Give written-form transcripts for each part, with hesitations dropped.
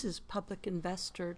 This is Public Investor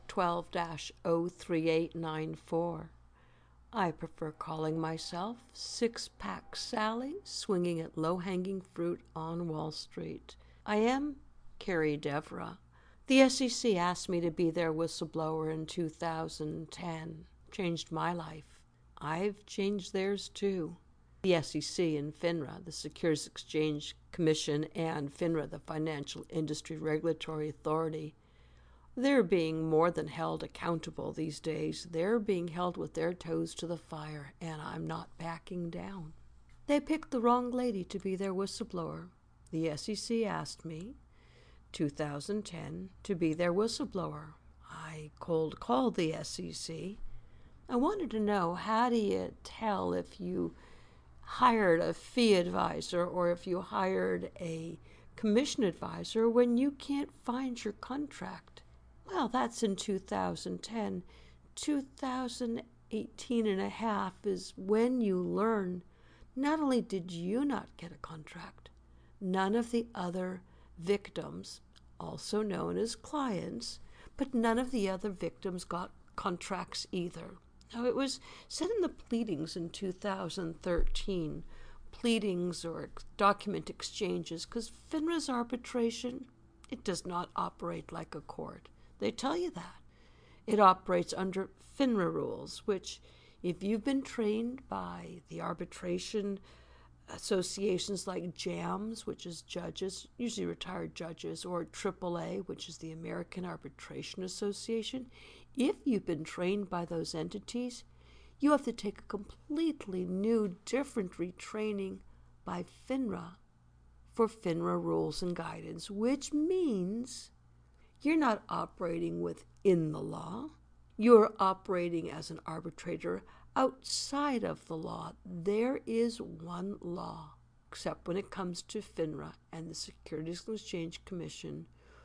12-03894. I prefer calling myself Six-Pack Sally, swinging at low-hanging fruit on Wall Street. I am Carrie Devra. The SEC asked me to be their whistleblower in 2010. Changed my life. I've changed theirs too. The SEC and FINRA, the Securities Exchange Commission, and FINRA, the Financial Industry Regulatory Authority, they're being more than held accountable these days. They're being held with their toes to the fire, and I'm not backing down. They picked the wrong lady to be their whistleblower. The SEC asked me, 2010, to be their whistleblower. I cold called the SEC. I wanted to know, how do you tell if you hired a fee advisor or if you hired a commission advisor when you can't find your contract? Well, that's in 2010. 2018 and a half is when you learn not only did you not get a contract, none of the other victims, also known as clients, but none of the other victims got contracts either. Now, it was said in the pleadings in 2013, pleadings or document exchanges, because FINRA's arbitration, it does not operate like a court. They tell you that. It operates under FINRA rules, which, if you've been trained by the arbitration associations like JAMS, which is judges, usually retired judges, or AAA, which is the American Arbitration Association, if you've been trained by those entities, you have to take a completely new, different retraining by FINRA for FINRA rules and guidance, which means you're not operating within the law. You're operating as an arbitrator outside of the law. There is one law, except when it comes to FINRA and the Securities and Exchange Commission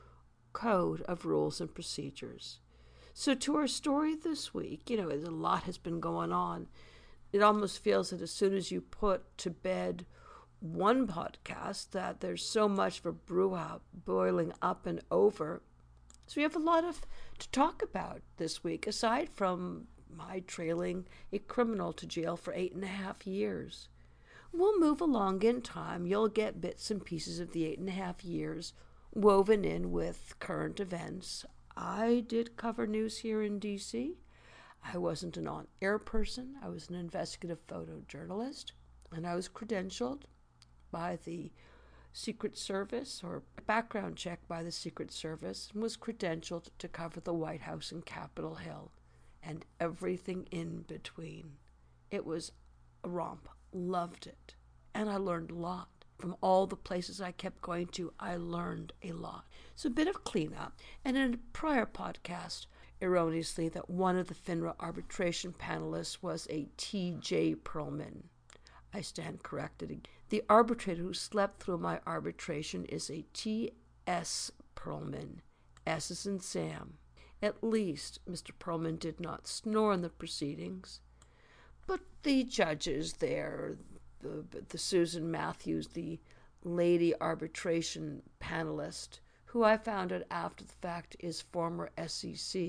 Code of Rules and Procedures. So to our story this week, a lot has been going on. It almost feels that as soon as you put to bed one podcast, that there's so much of a brouhaha boiling up and over. So we have a lot to talk about this week, aside from my trailing a criminal to jail for 8.5 years. We'll move along in time. You'll get bits and pieces of the 8.5 years woven in with current events. I did cover news here in D.C. I wasn't an on-air person. I was an investigative photojournalist, and I was credentialed by the Secret Service, or background check by the Secret Service, and was credentialed to cover the White House and Capitol Hill and everything in between. It was a romp. Loved it. And I learned a lot. From all the places I kept going to, I learned a lot. So a bit of cleanup. And in a prior podcast, erroneously, that one of the FINRA arbitration panelists was a T.J. Perlman. I stand corrected. The arbitrator who slept through my arbitration is a T.S. Perlman. S is in Sam. At least Mr. Perlman did not snore in the proceedings. But the judges there, the Susan Matthews, the lady arbitration panelist, who I found out after the fact is former SEC,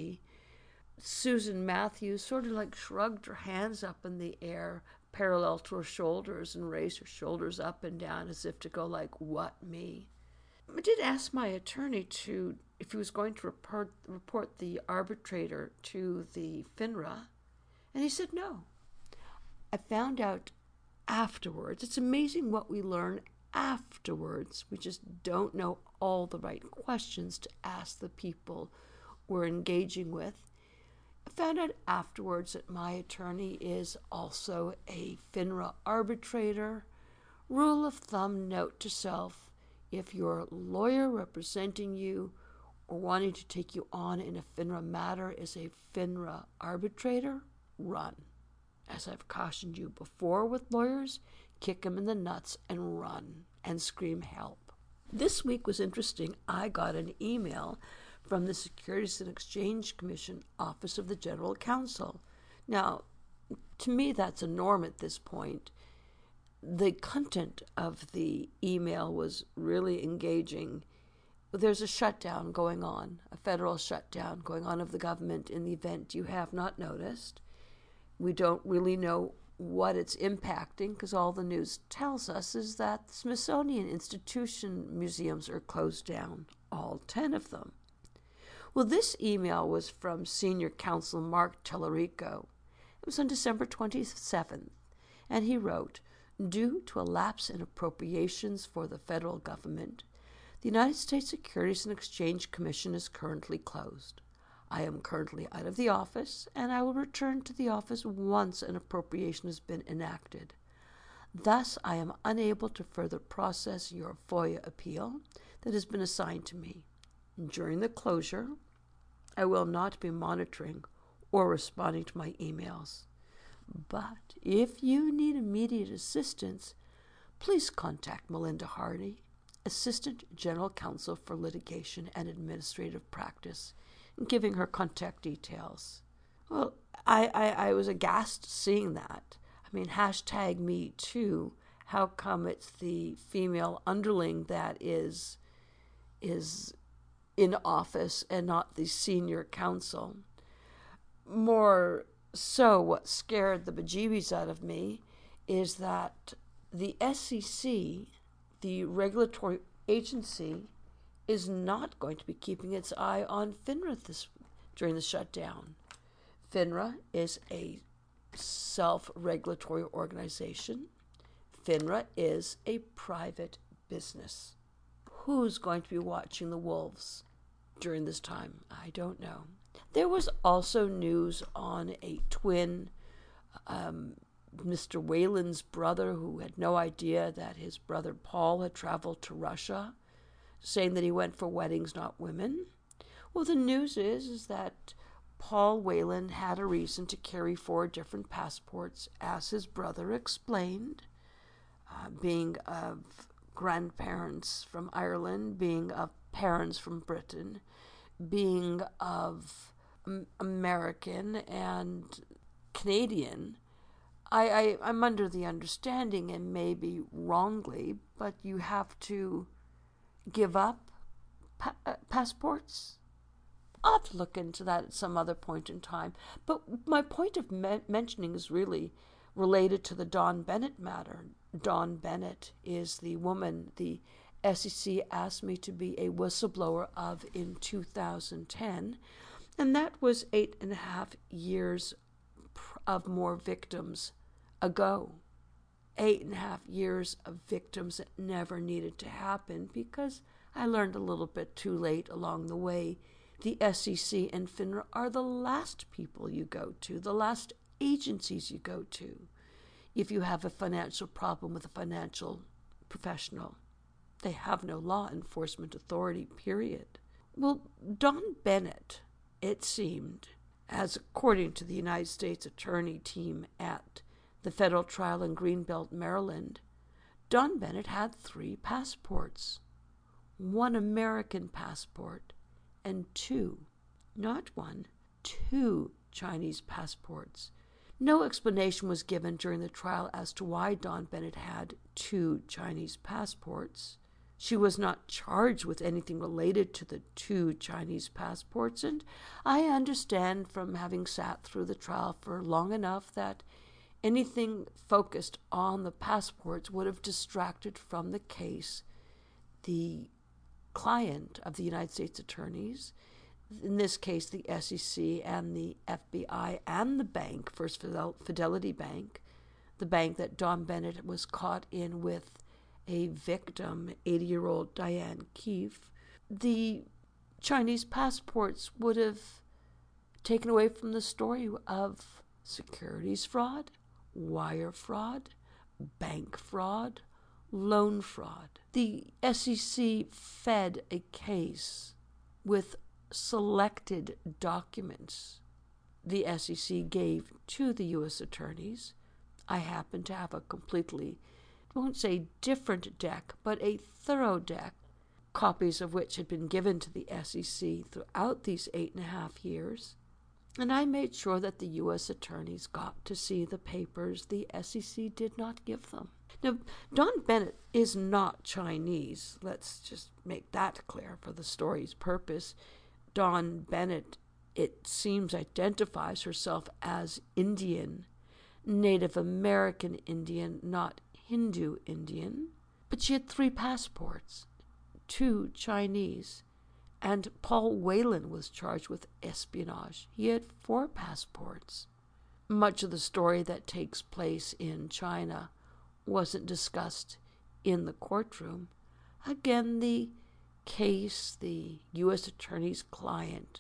Susan Matthews sort of like shrugged her hands up in the air, parallel to her shoulders, and raised her shoulders up and down as if to go like, what, me? I did ask my attorney if he was going to report the arbitrator to the FINRA, and he said no. I found out afterwards. It's amazing what we learn afterwards. We just don't know all the right questions to ask the people we're engaging with. I found out afterwards that my attorney is also a FINRA arbitrator. Rule of thumb, note to self, if your lawyer representing you or wanting to take you on in a FINRA matter is a FINRA arbitrator, run. As I've cautioned you before with lawyers, kick them in the nuts and run and scream help. This week was interesting. I got an email from the Securities and Exchange Commission Office of the General Counsel. Now, to me, that's a norm at this point. The content of the email was really engaging. there's a shutdown going on, a federal shutdown going on of the government in the event you have not noticed. We don't really know what it's impacting because all the news tells us is that the Smithsonian Institution museums are closed down, all 10 of them. Well, this email was from Senior Counsel Mark Tellerico. It was on December 27th, and he wrote, "Due to a lapse in appropriations for the federal government, the United States Securities and Exchange Commission is currently closed. I am currently out of the office, and I will return to the office once an appropriation has been enacted. Thus, I am unable to further process your FOIA appeal that has been assigned to me. During the closure, I will not be monitoring or responding to my emails. But if you need immediate assistance, please contact Melinda Hardy, Assistant General Counsel for Litigation and Administrative Practice," giving her contact details. Well, I was aghast seeing that. I mean, hashtag me too. How come it's the female underling that is in office and not the senior counsel? More so, what scared the bejeebies out of me is that the SEC, the regulatory agency, is not going to be keeping its eye on FINRA during the shutdown. FINRA is a self-regulatory organization. FINRA is a private business. Who's going to be watching the wolves during this time? I don't know. There was also news on a twin, Mr. Whalen's brother, who had no idea that his brother Paul had traveled to Russia, saying that he went for weddings, not women. Well, the news is that Paul Whelan had a reason to carry 4 different passports, as his brother explained, being of grandparents from Ireland, being of parents from Britain, being of American and Canadian. I'm under the understanding, and maybe wrongly, but you have to give up passports. I'll have to look into that at some other point in time. But my point of mentioning is really related to the Dawn Bennett matter. Dawn Bennett is the woman the SEC asked me to be a whistleblower of in 2010, and that was 8.5 years of more victims ago. 8.5 years of victims that never needed to happen, because I learned a little bit too late along the way. The SEC and FINRA are the last people you go to, the last agencies you go to, if you have a financial problem with a financial professional. They have no law enforcement authority, period. Well, Dawn Bennett, it seemed, as according to the United States Attorney team at the federal trial in Greenbelt, Maryland, Dawn Bennett had 3 passports. 1 American passport and 2, not 1, 2 Chinese passports. No explanation was given during the trial as to why Dawn Bennett had 2 Chinese passports. She was not charged with anything related to the 2 Chinese passports, and I understand from having sat through the trial for long enough that anything focused on the passports would have distracted from the case the client of the United States attorneys, in this case the SEC and the FBI and the bank, First Fidelity Bank, the bank that Dawn Bennett was caught in with a victim, 80-year-old Diane Keefe. The Chinese passports would have taken away from the story of securities fraud, wire fraud, bank fraud, loan fraud. The SEC fed a case with selected documents the SEC gave to the U.S. attorneys. I happen to have a completely, I won't say different deck, but a thorough deck, copies of which had been given to the SEC throughout these 8.5 years. And I made sure that the U.S. attorneys got to see the papers the SEC did not give them. Now, Don Bennett is not Chinese. Let's just make that clear for the story's purpose. Don Bennett, it seems, identifies herself as Indian, Native American Indian, not Hindu Indian. But she had 3 passports, 2 Chinese, and Paul Whelan was charged with espionage. He had 4 passports. Much of the story that takes place in China wasn't discussed in the courtroom. Again, the case the U.S. Attorney's client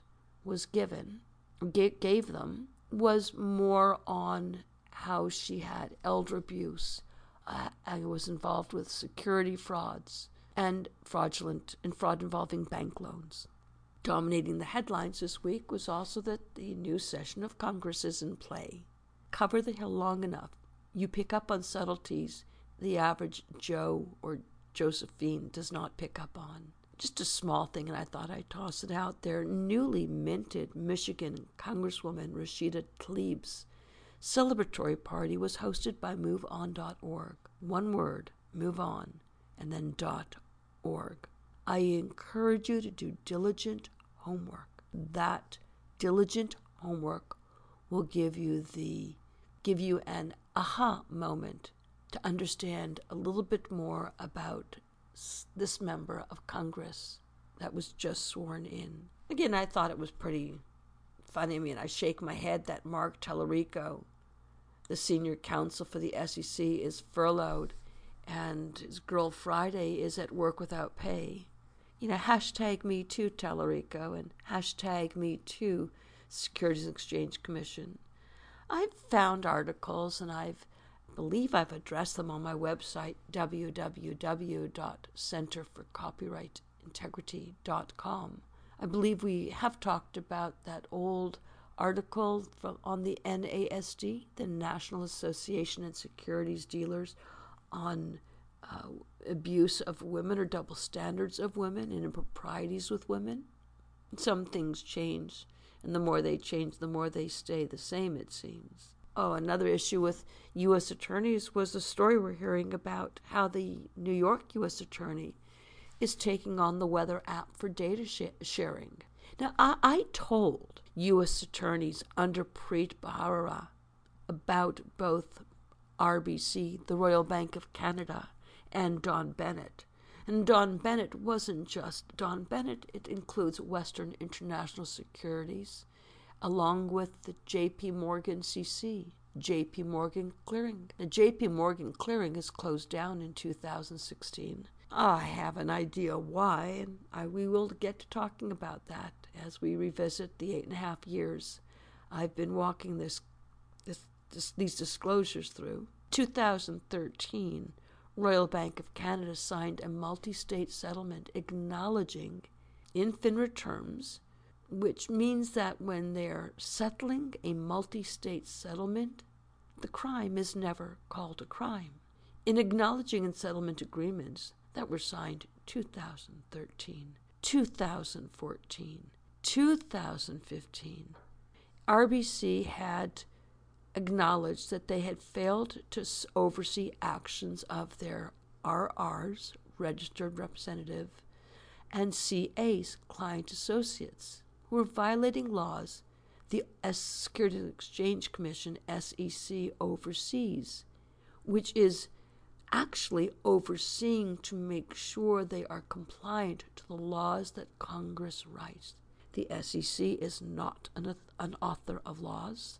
gave them was more on how she had elder abuse and was involved with security frauds and fraud involving bank loans. Dominating the headlines this week was also that the new session of Congress is in play. Cover the Hill long enough, you pick up on subtleties the average Joe or Josephine does not pick up on. Just a small thing, and I thought I'd toss it out there. Newly minted Michigan Congresswoman Rashida Tlaib's celebratory party was hosted by MoveOn.org. One word, move on, and then .org. I encourage you to do diligent homework. That diligent homework will give you an aha moment to understand a little bit more about this member of Congress that was just sworn in. Again, I thought it was pretty funny. I mean, I shake my head that Mark Tallarico, the senior counsel for the SEC, is furloughed and his girl Friday is at work without pay. Hashtag Me Too Tallarico and hashtag Me Too Securities and Exchange Commission. I've found articles and I believe I've addressed them on my website, www.centerforcopyrightintegrity.com. I believe we have talked about that old article on the NASD, the National Association of Securities Dealers, on abuse of women or double standards of women and improprieties with women. Some things change, and the more they change, the more they stay the same, it seems. Oh, another issue with U.S. attorneys was the story we're hearing about how the New York U.S. attorney is taking on the weather app for data sharing. Now, I told U.S. attorneys under Preet Bharara about both RBC, the Royal Bank of Canada, and Don Bennett. And Don Bennett wasn't just Don Bennett. It includes Western International Securities, along with the J.P. Morgan CC, J.P. Morgan Clearing. The J.P. Morgan Clearing is closed down in 2016. I have an idea why, and we will get to talking about that as we revisit the 8.5 years I've been walking these disclosures through. 2013, Royal Bank of Canada signed a multi-state settlement acknowledging in FINRA terms, which means that when they're settling a multi-state settlement, the crime is never called a crime. In acknowledging in settlement agreements that were signed 2013, 2014, 2015, RBC had acknowledged that they had failed to oversee actions of their RRs, registered representative, and CAs, client associates, who were violating laws the Securities and Exchange Commission, SEC, oversees, which is actually overseeing to make sure they are compliant to the laws that Congress writes. The SEC is not an author of laws.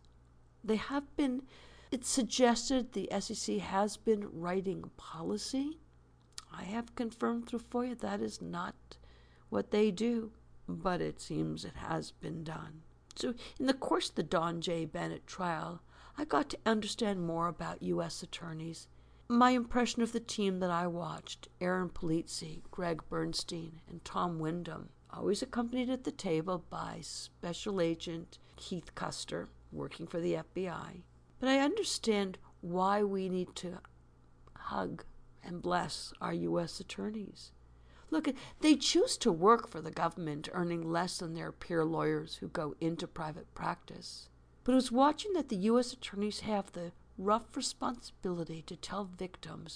It's suggested the SEC has been writing policy. I have confirmed through FOIA that is not what they do, but it seems it has been done. So in the course of the Don J. Bennett trial, I got to understand more about U.S. attorneys. My impression of the team that I watched, Aaron Polizzi, Greg Bernstein, and Tom Wyndham, always accompanied at the table by Special Agent Keith Custer, working for the FBI. But I understand why we need to hug and bless our U.S. attorneys. Look, they choose to work for the government, earning less than their peer lawyers who go into private practice. But it was watching that the U.S. attorneys have the rough responsibility to tell victims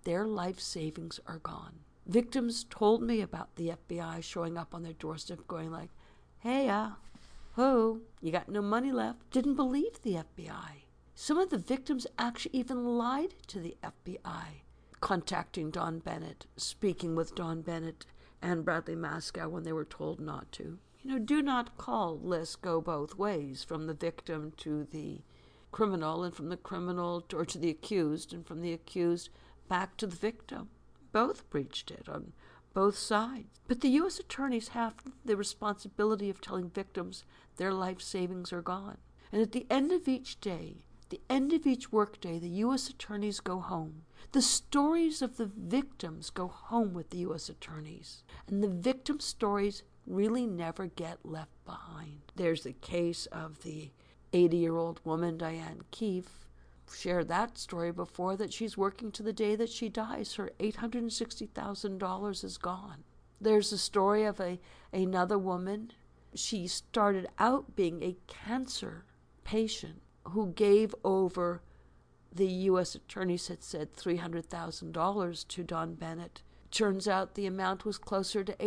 their life savings are gone. Victims told me about the FBI showing up on their doorstep going like, hey, you got no money left. Didn't believe the FBI. Some of the victims actually even lied to the FBI, contacting Don Bennett, speaking with Don Bennett and Bradley Maskow when they were told not to. Do not call lists go both ways, from the victim to the criminal, and from the criminal or to the accused, and from the accused back to the victim. Both breached it on both sides. But the U.S. attorneys have the responsibility of telling victims their life savings are gone. And at the end of each day, the end of each workday, the U.S. attorneys go home. The stories of the victims go home with the U.S. attorneys. And the victim stories really never get left behind. There's the case of the 80-year-old woman, Diane Keefe. Shared that story before, that she's working to the day that she dies. Her $860,000 is gone. There's a story of another woman. She started out being a cancer patient who gave over, the U.S. attorneys had said, $300,000 to Don Bennett. Turns out the amount was closer to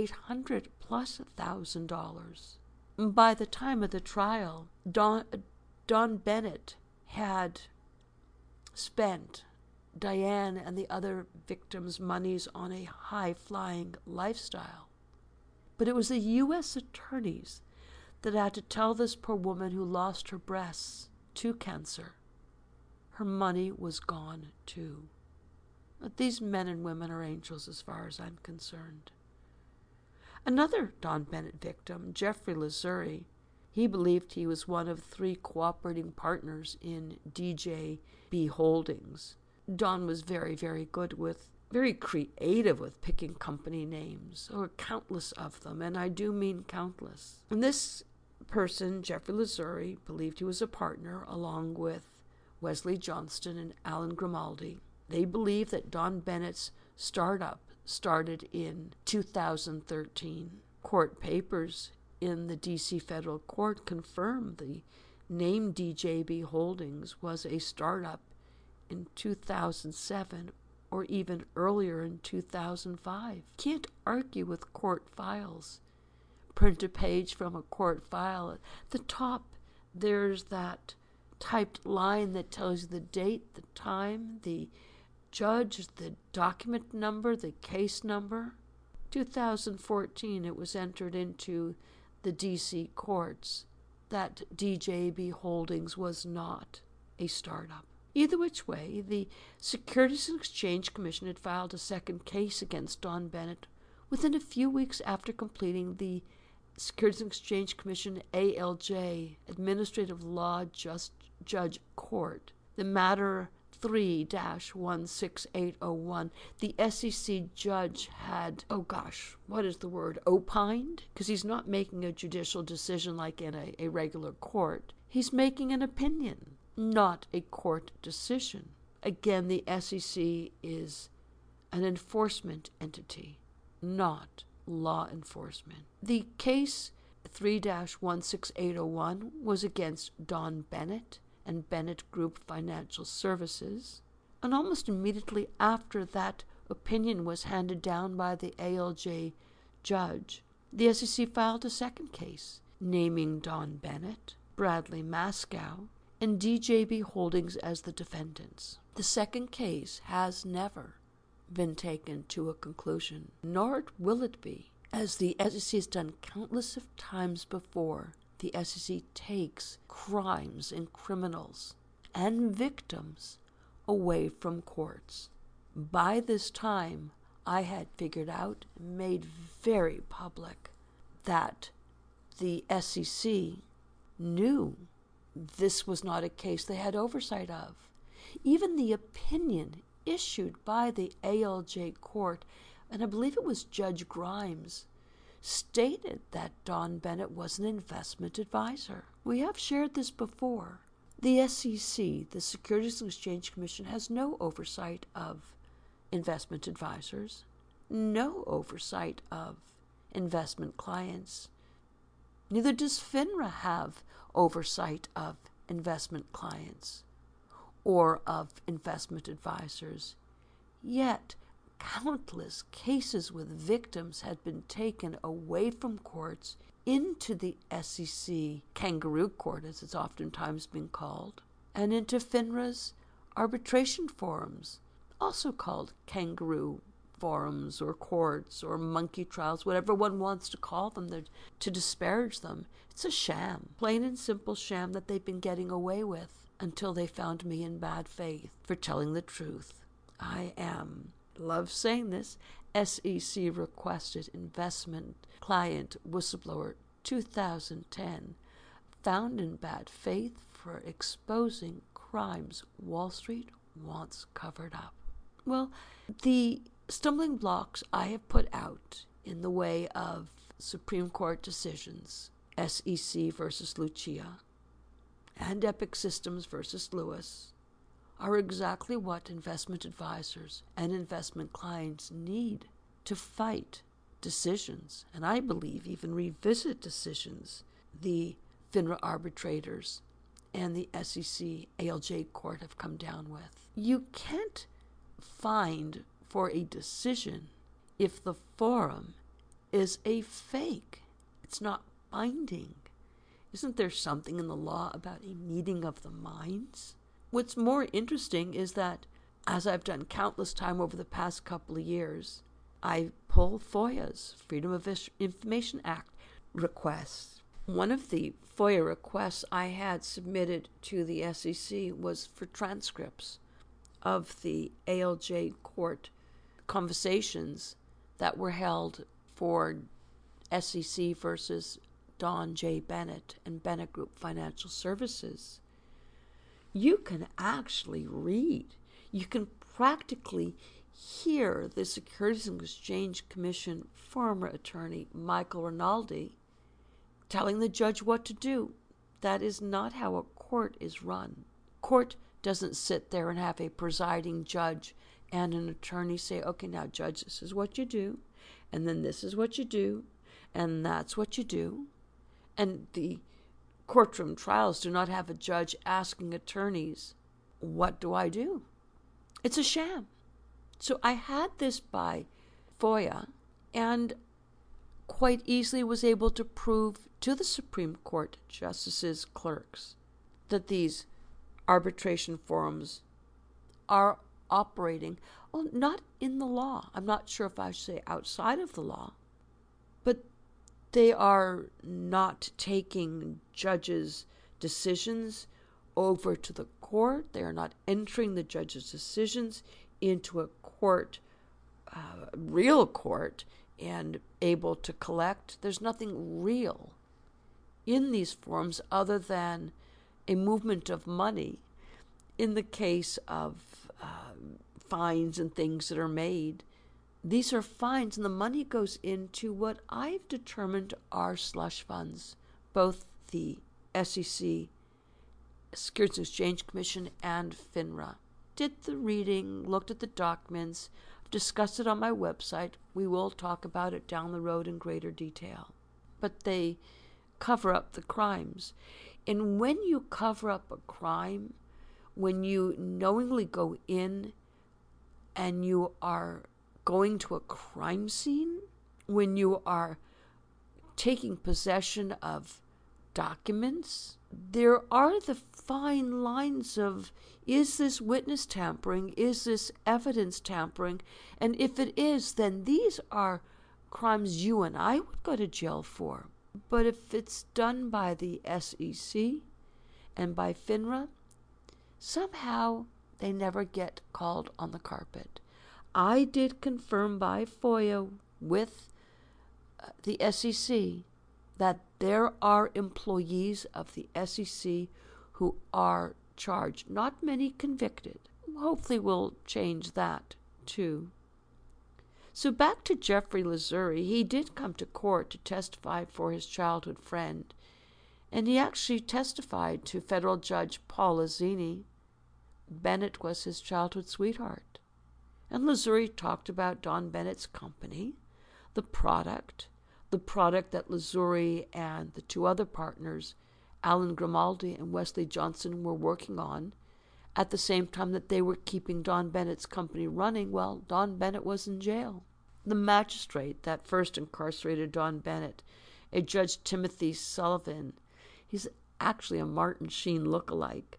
$800,000+. By the time of the trial, Don Bennett had spent Diane and the other victims' monies on a high-flying lifestyle. But it was the U.S. attorneys that had to tell this poor woman who lost her breasts to cancer, her money was gone too. But these men and women are angels as far as I'm concerned. Another Don Bennett victim, Jeffrey Lazuri, he believed he was one of 3 cooperating partners in DJB Holdings. Don was very, very very creative with picking company names. There were countless of them, and I do mean countless. And this person, Jeffrey Lazuri, believed he was a partner along with Wesley Johnston and Alan Grimaldi. They believed that Don Bennett's startup started in 2013. Court papers in the D.C. federal court confirmed the name DJB Holdings was a startup in 2007 or even earlier in 2005. Can't argue with court files. Print a page from a court file. At the top, there's that typed line that tells you the date, the time, the judge, the document number, the case number. 2014, it was entered into the D.C. courts that DJB Holdings was not a startup. Either which way, the Securities and Exchange Commission had filed a second case against Don Bennett within a few weeks after completing the Securities and Exchange Commission ALJ, Administrative Law Judge Court. The matter 3-16801, the SEC judge had, opined? Because he's not making a judicial decision like in a regular court. He's making an opinion, not a court decision. Again, the SEC is an enforcement entity, not law enforcement. The case 3-16801 was against Don Bennett and Bennett Group Financial Services, and almost immediately after that opinion was handed down by the ALJ judge, the SEC filed a second case, naming Don Bennett, Bradley Maskow, and DJB Holdings as the defendants. The second case has never been taken to a conclusion, nor will it be, as the SEC has done countless of times before. The SEC takes crimes and criminals and victims away from courts. By this time, I had figured out, made very public, that the SEC knew this was not a case they had oversight of. Even the opinion issued by the ALJ court, and I believe it was Judge Grimes, stated that Don Bennett was an investment advisor. We have shared this before. The SEC, the Securities and Exchange Commission, has no oversight of investment advisors, no oversight of investment clients. Neither does FINRA have oversight of investment clients or of investment advisors. Yet, countless cases with victims had been taken away from courts into the SEC kangaroo court, as it's oftentimes been called, and into FINRA's arbitration forums, also called kangaroo forums or courts or monkey trials, whatever one wants to call them, to disparage them. It's a sham, plain and simple sham that they've been getting away with until they found me in bad faith for telling the truth. I am, love saying this, SEC requested investment client whistleblower 2010, found in bad faith for exposing crimes Wall Street wants covered up. Well, the stumbling blocks I have put out in the way of Supreme Court decisions, SEC versus Lucia, and Epic Systems versus Lewis, are exactly what investment advisors and investment clients need to fight decisions, and I believe even revisit decisions the FINRA arbitrators and the SEC ALJ court have come down with. You can't find for a decision if the forum is a fake. It's not binding. Isn't there something in the law about a meeting of the minds? What's more interesting is that, as I've done countless time over the past couple of years, I pull FOIA's, Freedom of Information Act, requests. One of the FOIA requests I had submitted to the SEC was for transcripts of the ALJ court conversations that were held for SEC versus Don J. Bennett and Bennett Group Financial Services. You can actually read, you can practically hear the Securities and Exchange Commission former attorney Michael Rinaldi telling the judge what to do. That is not how a court is run. Court doesn't sit there and have a presiding judge and an attorney say, okay, now judge, this is what you do, and then this is what you do, and that's what you do. And the courtroom trials do not have a judge asking attorneys, what do I do? It's a sham. So I had this by FOIA and quite easily was able to prove to the Supreme Court justices' clerks that these arbitration forums are operating, well, not in the law. I'm not sure if I should say outside of the law, but they are not taking judges' decisions over to the court. They are not entering the judge's decisions into a court, real court, and able to collect. There's nothing real in these forms other than a movement of money in the case of fines and things that are made. These are fines, and the money goes into what I've determined are slush funds. Both the SEC, Securities and Exchange Commission, and FINRA did the reading, looked at the documents, discussed it on my website. We will talk about it down the road in greater detail. But they cover up the crimes. And when you cover up a crime, when you knowingly go in and you are going to a crime scene, when you are taking possession of documents, there are the fine lines of, is this witness tampering? Is this evidence tampering? And if it is, then these are crimes you and I would go to jail for. But if it's done by the SEC and by FINRA, somehow they never get called on the carpet. I did confirm by FOIA with the SEC that there are employees of the SEC who are charged, not many convicted. Hopefully we'll change that too. So back to Jeffrey Lazuri. He did come to court to testify for his childhood friend, and he actually testified to federal judge Paul Lazzini. Bennett was his childhood sweetheart. And Lazuri talked about Don Bennett's company, the product that Lazuri and the two other partners, Alan Grimaldi and Wesley Johnson, were working on At the same time that they were keeping Don Bennett's company running, well, Don Bennett was in jail. The magistrate that first incarcerated Don Bennett, a Judge Timothy Sullivan, he's actually a Martin Sheen lookalike.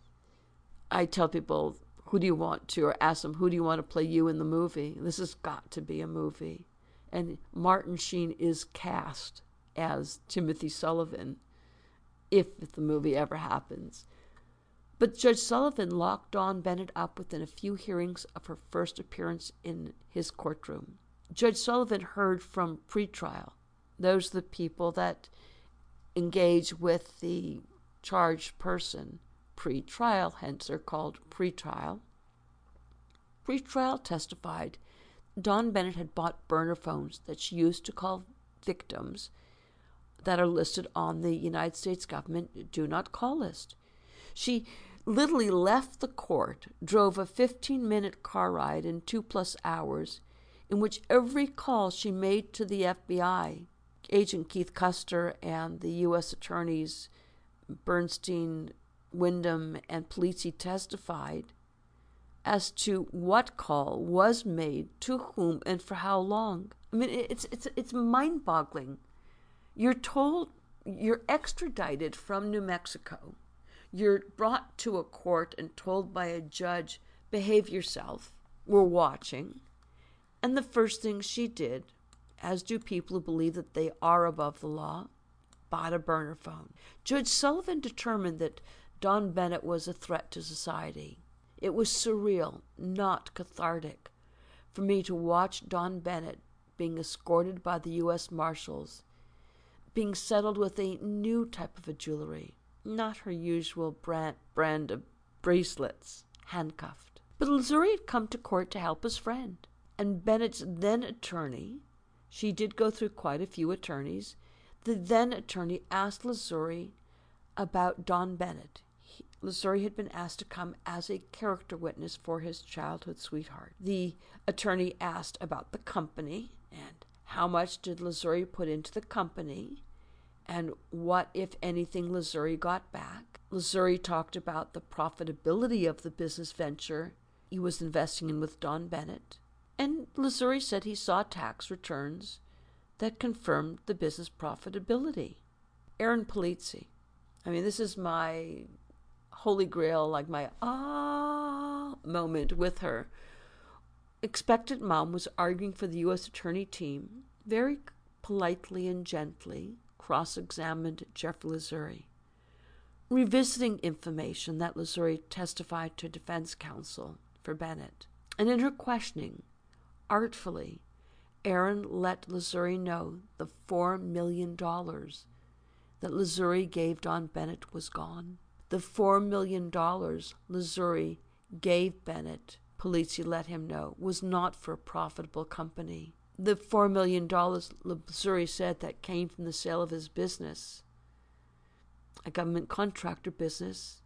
I tell people, who do you want to, or ask them, who do you want to play you in the movie? This has got to be a movie. And Martin Sheen is cast as Timothy Sullivan, if the movie ever happens. But Judge Sullivan locked Don Bennett up within a few hearings of her first appearance in his courtroom. Judge Sullivan heard from pretrial. Those are the people that engage with the charged person. Pre-trial, hence they're called pretrial. Pretrial testified Don Bennett had bought burner phones that she used to call victims that are listed on the United States government do not call list. She literally left the court, drove a 15-minute car ride in 2+ hours, in which every call she made to the FBI, Agent Keith Custer and the U.S. attorneys Bernstein, Wyndham, and Polizzi testified as to what call was made, to whom, and for how long. I mean, it's mind-boggling. You're told you're extradited from New Mexico. You're brought to a court and told by a judge, behave yourself, we're watching. And the first thing she did, as do people who believe that they are above the law, bought a burner phone. Judge Sullivan determined that Don Bennett was a threat to society. It was surreal, not cathartic, for me to watch Don Bennett being escorted by the U.S. Marshals, being settled with a new type of a jewelry, not her usual brand of bracelets, handcuffed. But Lazuri had come to court to help his friend, and Bennett's then attorney, she did go through quite a few attorneys, the then attorney asked Lazuri about Don Bennett. Lazuri had been asked to come as a character witness for his childhood sweetheart. The attorney asked about the company and how much did Lazuri put into the company and what, if anything, Lazuri got back. Lazuri talked about the profitability of the business venture he was investing in with Don Bennett. And Lazuri said he saw tax returns that confirmed the business profitability. Erin Polizzi. I mean, this is my holy grail, like my moment with her. Expectant mom was arguing for the U.S. attorney team, very politely and gently cross-examined Jeffrey Lazuri, revisiting information that Lazuri testified to defense counsel for Bennett. And in her questioning, artfully, Erin let Lazuri know the $4 million that Lazuri gave Don Bennett was gone. The $4 million Lazuri gave Bennett, Polizzi let him know, was not for a profitable company. The $4 million Lazuri said that came from the sale of his business, a government contractor business.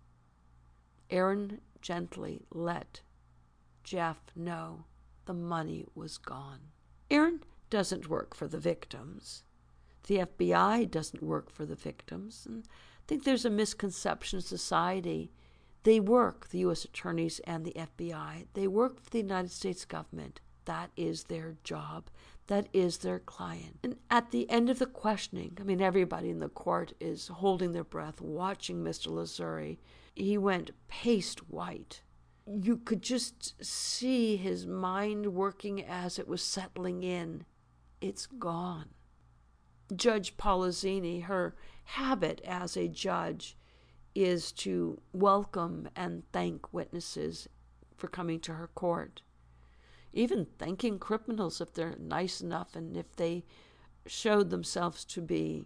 Erin gently let Jeff know the money was gone. Erin doesn't work for the victims. The FBI doesn't work for the victims. And I think there's a misconception in society. They work, the U.S. attorneys and the FBI, they work for the United States government. That is their job. That is their client. And at the end of the questioning, I mean, everybody in the court is holding their breath, watching Mr. Lazuri. He went paste white. You could just see his mind working as it was settling in. It's gone. Judge Polizzini, her habit as a judge is to welcome and thank witnesses for coming to her court. Even thanking criminals if they're nice enough and if they showed themselves to be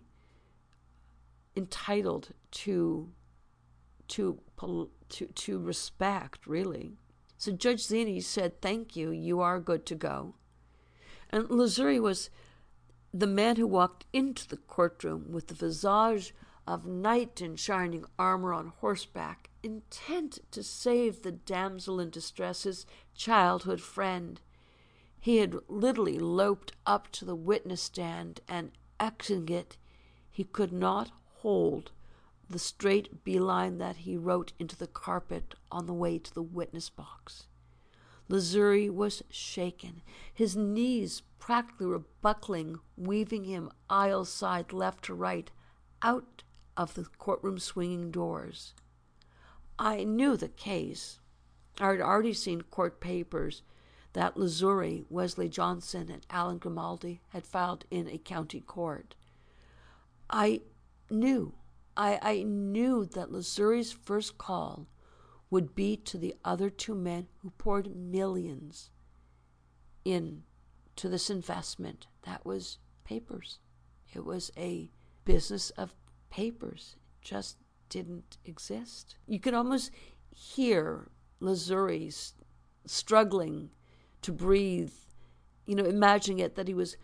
entitled to respect, really. So Judge Zini said, thank you, you are good to go. And Lazuri was the man who walked into the courtroom with the visage of knight in shining armor on horseback, intent to save the damsel in distress, his childhood friend. He had literally loped up to the witness stand and exiting it, he could not hold the straight beeline that he wrote into the carpet on the way to the witness box. Lazuri was shaken. His knees practically were buckling, weaving him aisle side left to right, out of the courtroom swinging doors. I knew the case. I had already seen court papers that Lazuri, Wesley Johnson, and Alan Grimaldi had filed in a county court. I knew that Lazuri's first call would be to the other two men who poured millions into this investment. That was papers. It was a business of papers. It just didn't exist. You could almost hear Lazuri struggling to breathe, imagining it that he was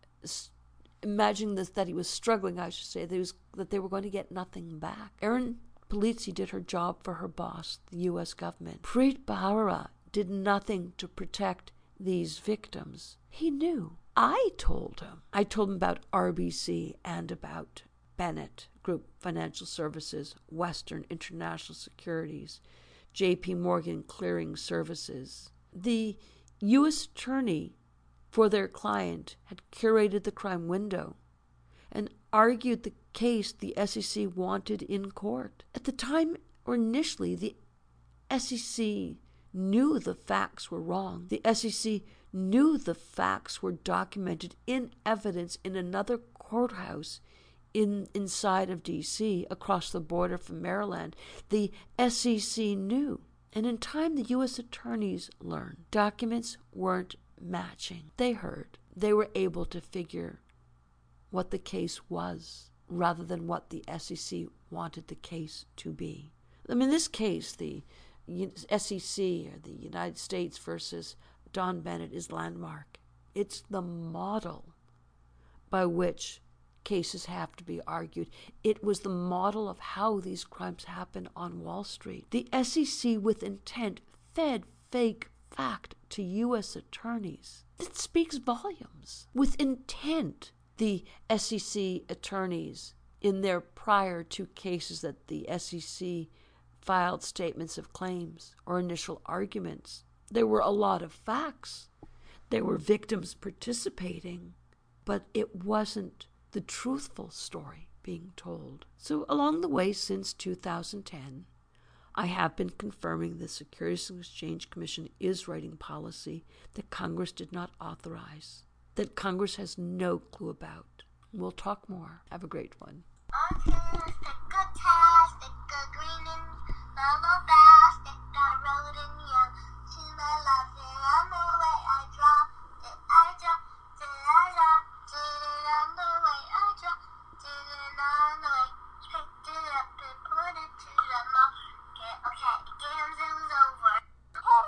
that he was struggling, I should say, that they were going to get nothing back. Erin Polizzi did her job for her boss, the U.S. government. Preet Bharara did nothing to protect these victims. He knew. I told him. I told him about RBC and about Bennett Group Financial Services, Western International Securities, J.P. Morgan Clearing Services. The U.S. attorney for their client had curated the crime window and argued the case the SEC wanted in court. At the time, or initially, the SEC knew the facts were wrong. The SEC knew the facts were documented in evidence in another courthouse inside of D.C., across the border from Maryland. The SEC knew. And in time, the U.S. attorneys learned documents weren't matching. They heard. They were able to figure what the case was rather than what the SEC wanted the case to be. In this case, the SEC, or the United States versus Don Bennett, is landmark. It's the model by which cases have to be argued. It was the model of how these crimes happen on Wall Street. The SEC, with intent, fed fake fact to U.S. attorneys. It speaks volumes. With intent, the SEC attorneys, in their prior two cases that the SEC filed statements of claims or initial arguments, there were a lot of facts. There were victims participating, but it wasn't the truthful story being told. So along the way since 2010, I have been confirming the Securities and Exchange Commission is writing policy that Congress did not authorize, that Congress has no clue about. We'll talk more. Have a great one. Autistic, autastic, a green and fellow bastic, got a road in